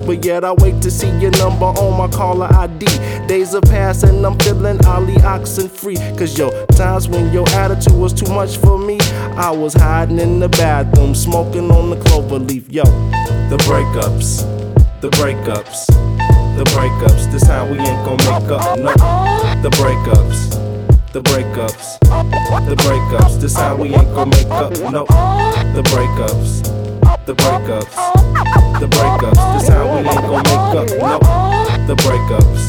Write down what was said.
but yet I wait to see your number on my caller ID. Days have passed and I'm feeling ollie oxen free. Cause yo, times when your attitude was too much for me, I was hiding in the bathroom, smoking on the clover leaf. Yo, the breakups, the breakups, the breakups. This time we ain't gon' make up, no. The breakups, the breakups, the breakups. This time we ain't gon' make up, no. The breakups, the breakups, the breakups. This time we ain't gon' make up, no. The breakups.